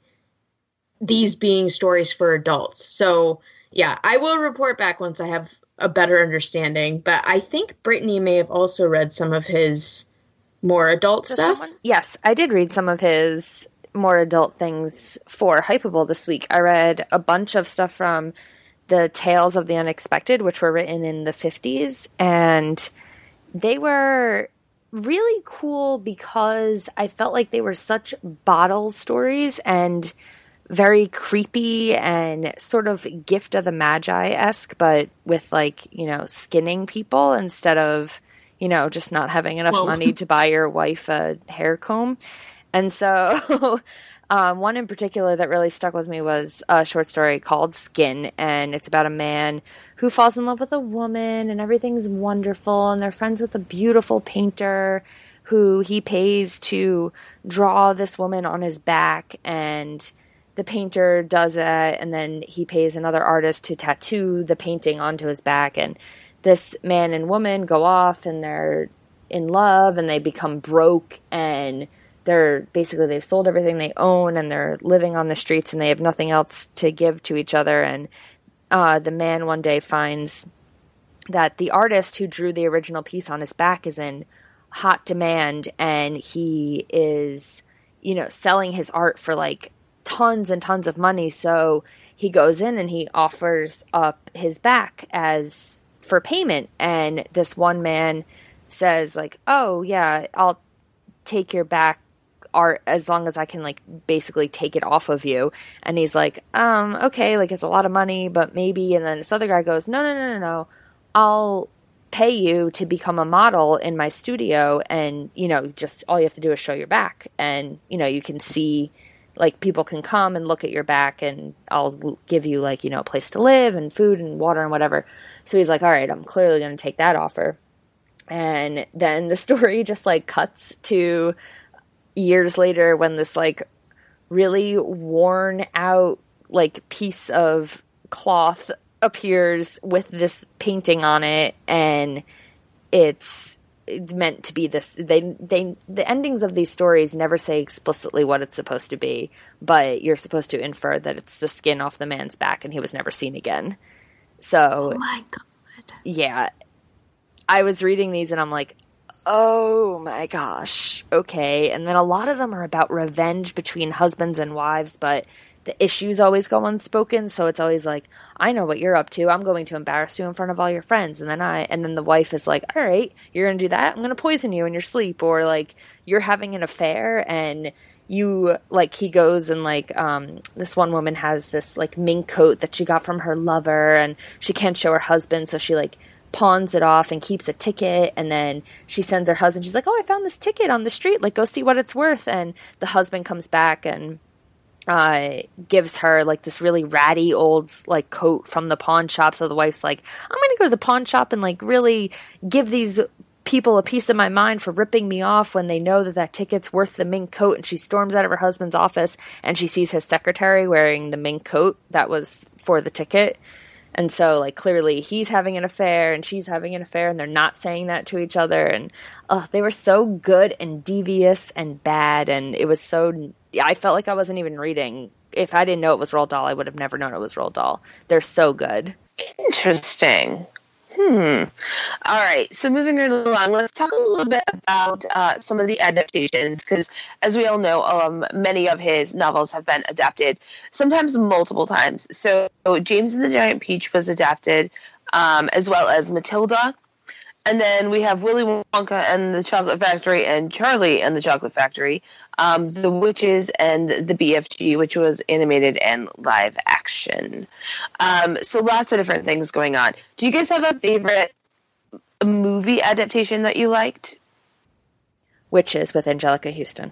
these being stories for adults. So, yeah, I will report back once I have a better understanding, but I think Brittany may have also read some of his more adult Does stuff. Someone? Yes, I did read some of his more adult things for Hypable this week. I read a bunch of stuff from the Tales of the Unexpected, which were written in the fifties, and they were really cool because I felt like they were such bottle stories and very creepy and sort of Gift of the Magi-esque, but with, like, you know, skinning people instead of, you know, just not having enough Whoa. money to buy your wife a hair comb. And so um, one in particular that really stuck with me was a short story called Skin, and it's about a man who falls in love with a woman and everything's wonderful, and they're friends with a beautiful painter who he pays to draw this woman on his back, and the painter does it, and then he pays another artist to tattoo the painting onto his back, and this man and woman go off, and they're in love, and they become broke, and they're basically, they've sold everything they own, and they're living on the streets, and they have nothing else to give to each other, and uh, the man one day finds that the artist who drew the original piece on his back is in hot demand, and he is, you know, selling his art for, like, tons and tons of money. So he goes in and he offers up his back as for payment. And this one man says, like, oh yeah, I'll take your back art as long as I can, like, basically take it off of you. And he's like, um, okay, like, it's a lot of money, but maybe. And then this other guy goes, no, no, no, no, no. I'll pay you to become a model in my studio. And, you know, just all you have to do is show your back. And, you know, you can see, like, people can come and look at your back, and I'll give you, like, you know, a place to live and food and water and whatever. So he's like, all right, I'm clearly going to take that offer. And then the story just, like, cuts to years later when this, like, really worn out, like, piece of cloth appears with this painting on it, and it's It's meant to be this. They they the endings of these stories never say explicitly what it's supposed to be, but you're supposed to infer that it's the skin off the man's back, and he was never seen again. So, oh my god, yeah, I was reading these and I'm like, oh my gosh, okay. And then a lot of them are about revenge between husbands and wives, but the issues always go unspoken, so it's always like, I know what you're up to. I'm going to embarrass you in front of all your friends. And then I, and then the wife is like, all right, you're going to do that? I'm going to poison you in your sleep. Or, like, you're having an affair, and you, like, he goes and, like, um, this one woman has this, like, mink coat that she got from her lover, and she can't show her husband, so she, like, pawns it off and keeps a ticket, and then she sends her husband, she's like, oh, I found this ticket on the street, like, go see what it's worth. And the husband comes back, and uh, gives her like this really ratty old like coat from the pawn shop. So the wife's like, I'm going to go to the pawn shop and like really give these people a piece of my mind for ripping me off when they know that that ticket's worth the mink coat. And she storms out of her husband's office and she sees his secretary wearing the mink coat that was for the ticket. And so, like, clearly he's having an affair and she's having an affair and they're not saying that to each other. And oh, they were so good and devious and bad. And it was so, I felt like I wasn't even reading. If I didn't know it was Roald Dahl, I would have never known it was Roald Dahl. They're so good. Interesting. Hmm. All right. So moving right along, let's talk a little bit about uh, some of the adaptations, because as we all know, um, many of his novels have been adapted, sometimes multiple times. So James and the Giant Peach was adapted, um, as well as Matilda. And then we have Willy Wonka and the Chocolate Factory and Charlie and the Chocolate Factory, um, The Witches and the B F G, which was animated and live action. Um, so lots of different things going on. Do you guys have a favorite movie adaptation that you liked? Witches with Angelica Houston.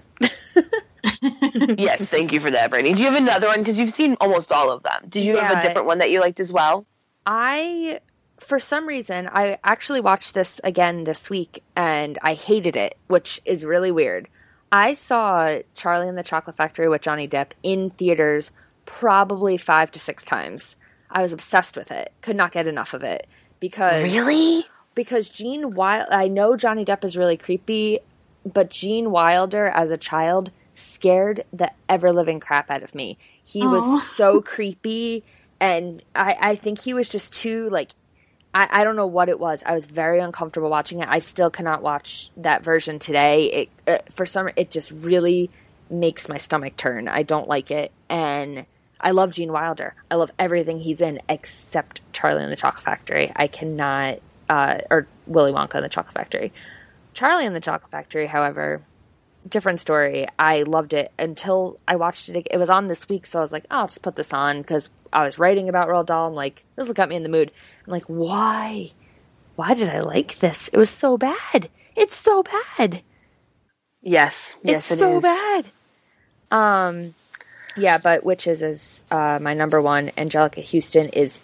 Yes, thank you for that, Brittany. Do you have another one? Because you've seen almost all of them. Did you yeah, have a different one that you liked as well? I... For some reason, I actually watched this again this week, and I hated it, which is really weird. I saw Charlie and the Chocolate Factory with Johnny Depp in theaters probably five to six times. I was obsessed with it. Could not get enough of it. Because Really? Because Gene Wilder... I know Johnny Depp is really creepy, but Gene Wilder, as a child, scared the ever-living crap out of me. He Aww. was so creepy, and I, I think he was just too, like... I, I don't know what it was. I was very uncomfortable watching it. I still cannot watch that version today. It uh, for some, it just really makes my stomach turn. I don't like it. And I love Gene Wilder. I love everything he's in except Charlie and the Chocolate Factory. I cannot, uh, or Willy Wonka and the Chocolate Factory. Charlie and the Chocolate Factory, however, different story. I loved it until I watched it. It was on this week, so I was like, oh, I'll just put this on because I was writing about Roald Dahl. I'm like, this will get me in the mood. I'm like, why? Why did I like this? It was so bad. It's so bad. Yes. Yes, it's it so is. bad. Um, yeah, but Witches is uh, my number one. Angelica Houston is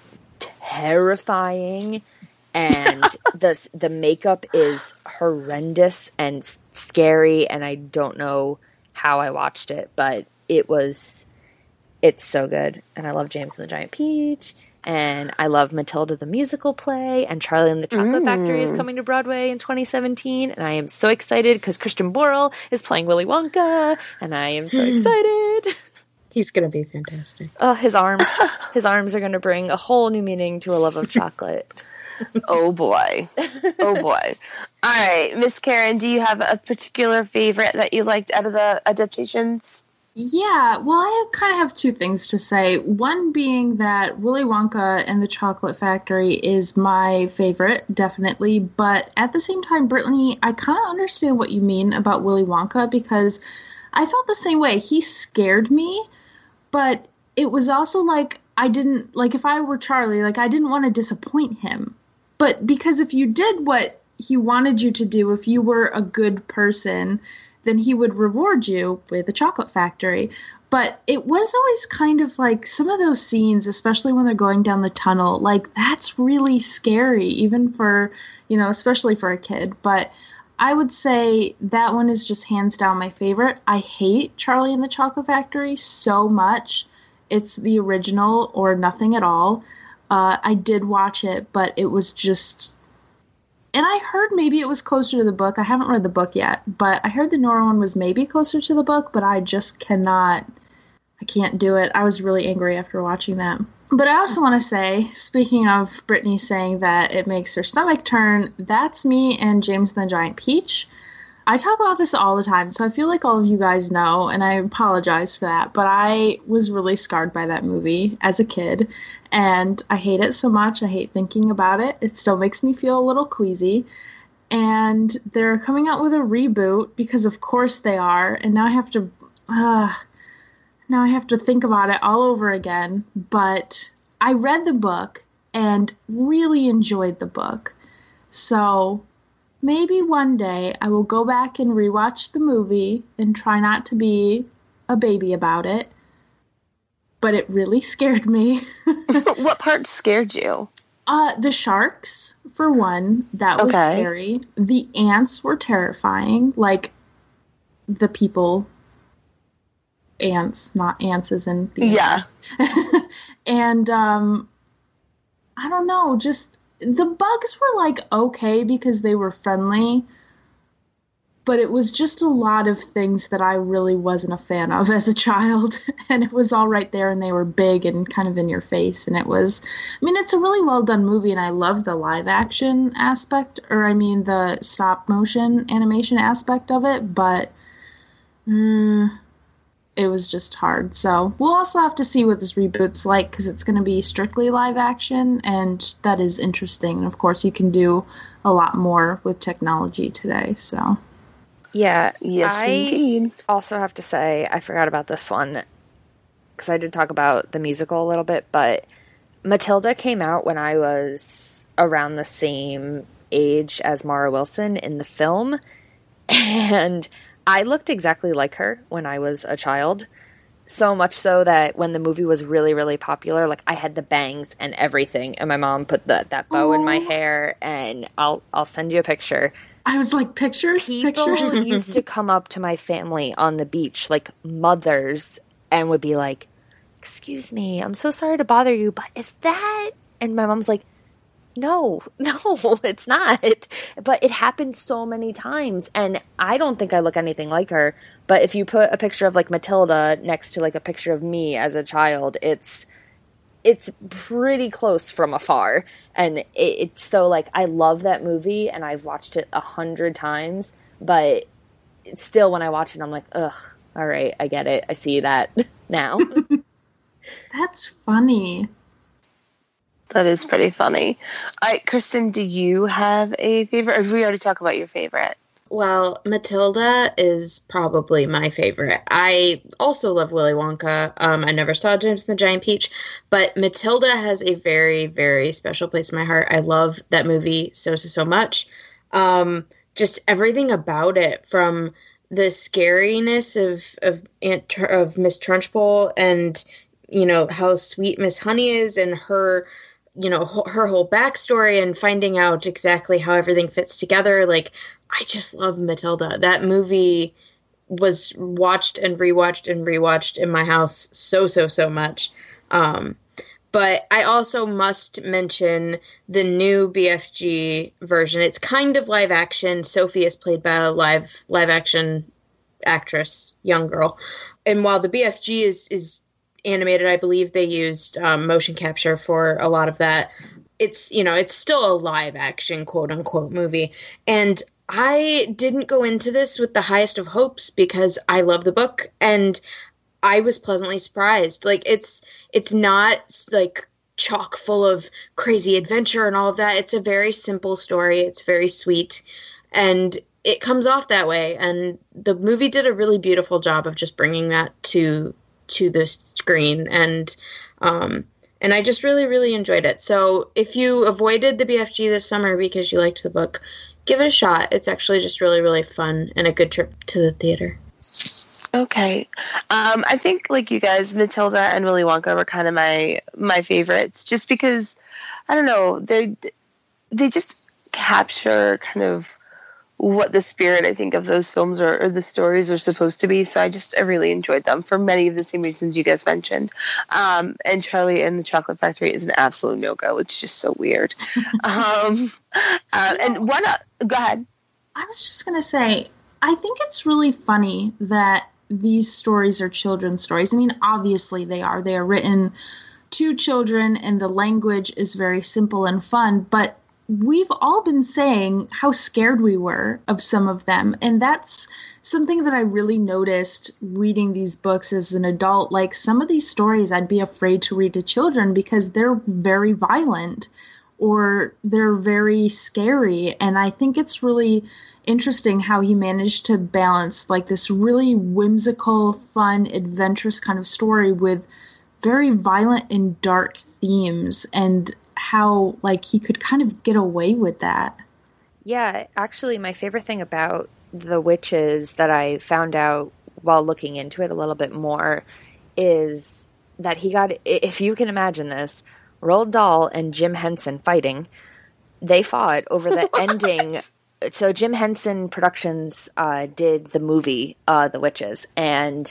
terrifying. And the the makeup is horrendous and scary, and I don't know how I watched it, but it was, it's so good. And I love James and the Giant Peach, and I love Matilda the musical play, and Charlie and the Chocolate mm. Factory is coming to Broadway in twenty seventeen, and I am so excited because Christian Borle is playing Willy Wonka, and I am so excited. He's going to be fantastic. Oh, his arms, his arms are going to bring a whole new meaning to a love of chocolate. Oh boy. Oh boy. All right, Miss Karen, do you have a particular favorite that you liked out of the adaptations? Yeah, well, I kind of have two things to say. One being that Willy Wonka and the Chocolate Factory is my favorite, definitely. But at the same time, Brittany, I kind of understand what you mean about Willy Wonka because I felt the same way. He scared me, but it was also like I didn't, like if I were Charlie, like I didn't want to disappoint him. But because if you did what he wanted you to do, if you were a good person, then he would reward you with a chocolate factory. But it was always kind of like some of those scenes, especially when they're going down the tunnel, like that's really scary, even for, you know, especially for a kid. But I would say that one is just hands down my favorite. I hate Charlie and the Chocolate Factory so much. It's the original or nothing at all. Uh, I did watch it, but it was just... And I heard maybe it was closer to the book. I haven't read the book yet, but I heard the Nora one was maybe closer to the book, but I just cannot... I can't do it. I was really angry after watching that. But I also want to say, speaking of Brittany saying that it makes her stomach turn, that's me and James and the Giant Peach. I talk about this all the time, so I feel like all of you guys know, and I apologize for that, but I was really scarred by that movie as a kid, and I hate it so much. I hate thinking about it. It still makes me feel a little queasy, and they're coming out with a reboot, because of course they are, and now I have to, uh, now I have to think about it all over again, but I read the book, and really enjoyed the book, so... Maybe one day I will go back and rewatch the movie and try not to be a baby about it. but it really scared me. What part scared you? Uh, the sharks, for one, that was Okay. scary. The ants were terrifying, like the people ants, not ants as in the Yeah. and um, I don't know, just the bugs were like okay because they were friendly, but it was just a lot of things that I really wasn't a fan of as a child. And it was all right there, and they were big and kind of in your face. And it was, I mean, it's a really well done movie, and I love the live action aspect, or I mean, the stop motion animation aspect of it, but mm, it was just hard. So we'll also have to see what this reboot's like, because it's going to be strictly live action, and that is interesting. And of course, you can do a lot more with technology today, so. Yeah, Yes, I indeed. also have to say, I forgot about this one, because I did talk about the musical a little bit, but Matilda came out when I was around the same age as Mara Wilson in the film, and I looked exactly like her when I was a child, so much so that when the movie was really, really popular, like, I had the bangs and everything, and my mom put the, that bow in my Aww. hair, and I'll I'll send you a picture. I was like, pictures, People pictures. used to come up to my family on the beach, like mothers, and would be like, "Excuse me, I'm so sorry to bother you, but is that?" And my mom's like, "No, no, it's not." But it happened so many times, and I don't think I look anything like her. But if you put a picture of like Matilda next to like a picture of me as a child, it's it's pretty close from afar. And it, it's so, like, I love that movie, and I've watched it a hundred times, but it's still, when I watch it, I'm like, ugh, all right, I get it. I see that now. That's funny. That is pretty funny. All right, Kristen, do you have a favorite? Or did we already talk about your favorite? Well, Matilda is probably my favorite. I also love Willy Wonka. Um, I never saw James and the Giant Peach, but Matilda has a very, very special place in my heart. I love that movie so, so, so much. Um, just everything about it, from the scariness of of Aunt Tr- of Miss Trunchbull, and you know how sweet Miss Honey is, and her. you know, her whole backstory, and finding out exactly how everything fits together. Like, I just love Matilda. That movie was watched and rewatched and rewatched in my house so, so, so much. Um, but I also must mention the new B F G version. It's kind of live action. Sophie is played by a live, live action actress, young girl. And while the B F G is, is, animated, I believe they used um, motion capture for a lot of that. It's, you know, it's still a live action quote unquote movie. And I didn't go into this with the highest of hopes, because I love the book, and I was pleasantly surprised. Like, it's, it's not like chock full of crazy adventure and all of that. It's a very simple story. It's very sweet, and it comes off that way. And the movie did a really beautiful job of just bringing that to to the screen, and um and I just really, really enjoyed it. So if you avoided the B F G this summer because you liked the book, give it a shot. It's actually just really, really fun, and a good trip to the theater. Okay. Um, I think, like you guys, Matilda and Willy Wonka were kind of my my favorites, just because, I don't know, they they just capture kind of what the spirit, I think, of those films or, or the stories are supposed to be. So I just, I really enjoyed them for many of the same reasons you guys mentioned. Um, and Charlie and the Chocolate Factory is an absolute no-go. It's just so weird. um, uh, and one, uh, go ahead. I was just going to say, I think it's really funny that these stories are children's stories. I mean, obviously they are. They are written to children, and the language is very simple and fun, but we've all been saying how scared we were of some of them. And that's something that I really noticed reading these books as an adult. Like, some of these stories I'd be afraid to read to children because they're very violent or they're very scary. And I think it's really interesting how he managed to balance like this really whimsical, fun, adventurous kind of story with very violent and dark themes, and how like he could kind of get away with that. Yeah, actually, my favorite thing about The Witches that I found out while looking into it a little bit more is that he got, if you can imagine this, Roald Dahl and Jim Henson fighting. They fought over the ending. So Jim Henson Productions uh, did the movie, uh, The Witches. And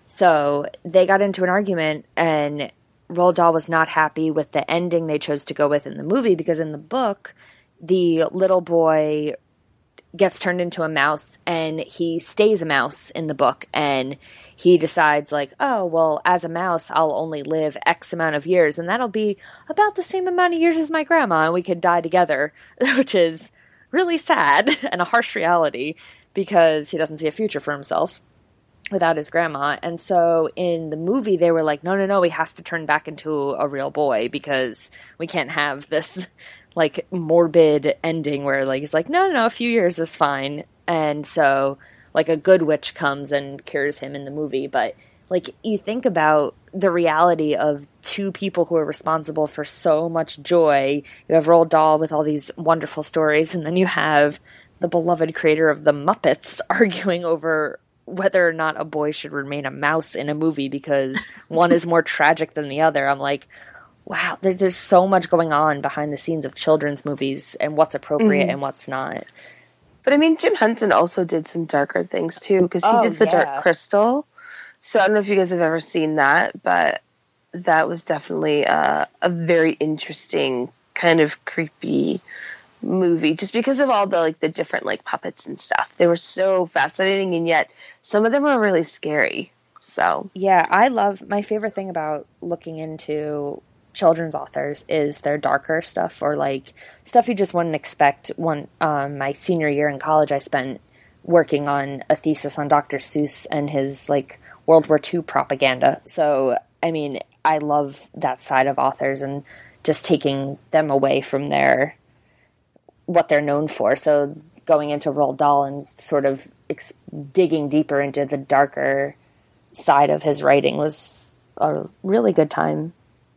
so they got into an argument, and Roald Dahl was not happy with the ending they chose to go with in the movie, because in the book, the little boy gets turned into a mouse, and he stays a mouse in the book, and he decides, like, oh, well, as a mouse, I'll only live X amount of years, and that'll be about the same amount of years as my grandma, and we could die together, which is really sad and a harsh reality, because he doesn't see a future for himself without his grandma. And so in the movie, they were like, no, no, no, he has to turn back into a real boy, because we can't have this like morbid ending where like he's like, no, no, a few years is fine. And so like a good witch comes and cures him in the movie. But like you think about the reality of two people who are responsible for so much joy. You have Roald Dahl with all these wonderful stories, and then you have the beloved creator of the Muppets arguing over whether or not a boy should remain a mouse in a movie because one is more tragic than the other. I'm like, wow, there, there's so much going on behind the scenes of children's movies and what's appropriate mm. and what's not. But I mean, Jim Henson also did some darker things too, because he oh, did The yeah. Dark Crystal. So I don't know if you guys have ever seen that, but that was definitely uh, a very interesting kind of creepy movie, just because of all the like the different like puppets and stuff. They were so fascinating, and yet some of them were really scary. So yeah, I love, my favorite thing about looking into children's authors is their darker stuff, or like stuff you just wouldn't expect. One um my senior year in college, I spent working on a thesis on Doctor Seuss and his like World War Two propaganda. So I mean, I love that side of authors and just taking them away from their what they're known for. So going into Roald Dahl and sort of ex- digging deeper into the darker side of his writing was a really good time.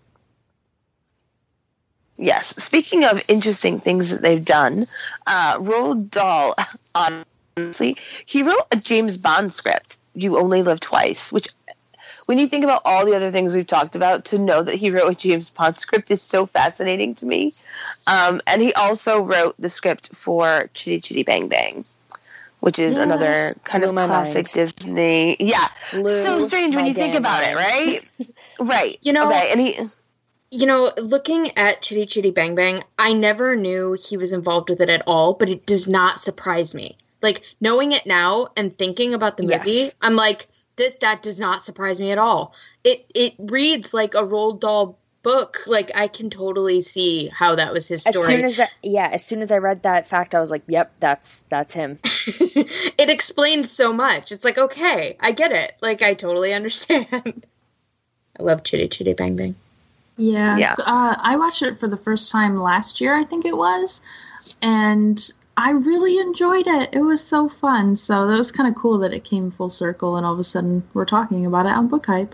Yes. Speaking of interesting things that they've done, uh, Roald Dahl, honestly, he wrote a James Bond script, You Only Live Twice, which when you think about all the other things we've talked about, to know that he wrote a James Bond script is so fascinating to me. Um, and he also wrote the script for Chitty Chitty Bang Bang, which is yeah. another kind Blew of classic mind. Disney. Yeah. Blew so strange when you think about mind. it, right? Right. You know, okay. and he, you know, looking at Chitty Chitty Bang Bang, I never knew he was involved with it at all, but it does not surprise me. Like, knowing it now and thinking about the movie, yes. I'm like, that that does not surprise me at all. It it reads like a Roald Dahl book. Like, I can totally see how that was his story. As soon as I, yeah, as soon as I read that fact, I was like, yep, that's that's him. It explains so much. It's like, okay, I get it. Like, I totally understand. I love Chitty Chitty Bang Bang. Yeah. yeah. Uh, I watched it for the first time last year, I think it was. And I really enjoyed it. It was so fun. So that was kind of cool that it came full circle and all of a sudden we're talking about it on Book Hype.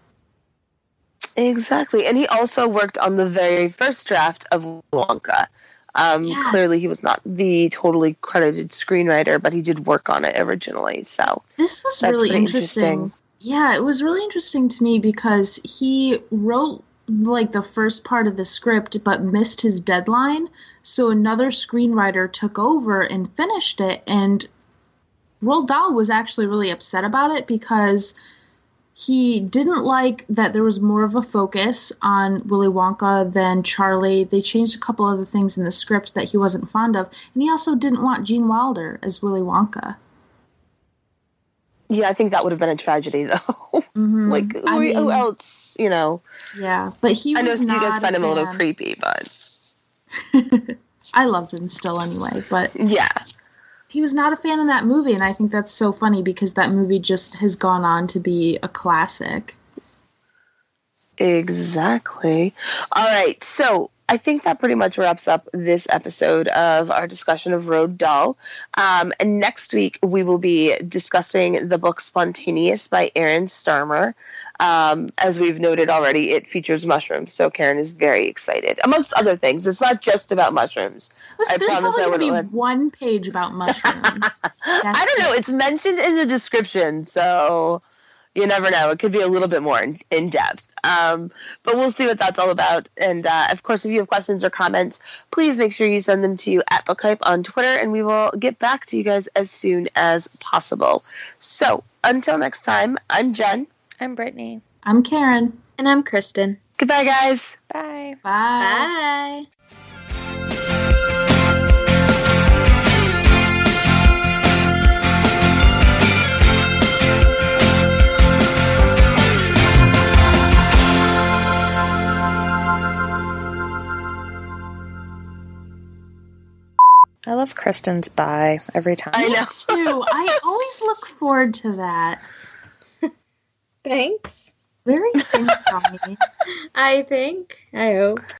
Exactly. And he also worked on the very first draft of Wonka. Um, yes. Clearly he was not the totally credited screenwriter, but he did work on it originally. So this was really interesting. interesting. Yeah, it was really interesting to me because he wrote like the first part of the script but missed his deadline, so another screenwriter took over and finished it, and Roald Dahl was actually really upset about it because he didn't like that there was more of a focus on Willy Wonka than Charlie. They changed a couple other things in the script that he wasn't fond of, and he also didn't want Gene Wilder as Willy Wonka. Yeah, I think that would have been a tragedy, though. Mm-hmm. Like, who, I mean, who else, you know? Yeah, but he was I know not you guys find a him a little creepy, but... I loved him still anyway, but... Yeah. He was not a fan of that movie, and I think that's so funny because that movie just has gone on to be a classic. Exactly. All right, so... I think that pretty much wraps up this episode of our discussion of Roald Dahl. Um, and next week, we will be discussing the book Spontaneous by Aaron Starmer. Um, as we've noted already, it features mushrooms, so Karen is very excited. Amongst other things, it's not just about mushrooms. Was, I there's promise probably going to be one page about mushrooms. I don't know. It's mentioned in the description, so... you never know. It could be a little bit more in, in depth. Um, but we'll see what that's all about. And uh, of course, if you have questions or comments, please make sure you send them to at Book Hype on Twitter, and we will get back to you guys as soon as possible. So until next time, I'm Jen. I'm Brittany. I'm Karen. And I'm Kristen. Goodbye, guys. Bye. Bye. Bye. I love Kristen's bye every time. I know. Too. I always look forward to that. Thanks. Very sing-songy. I think. I hope.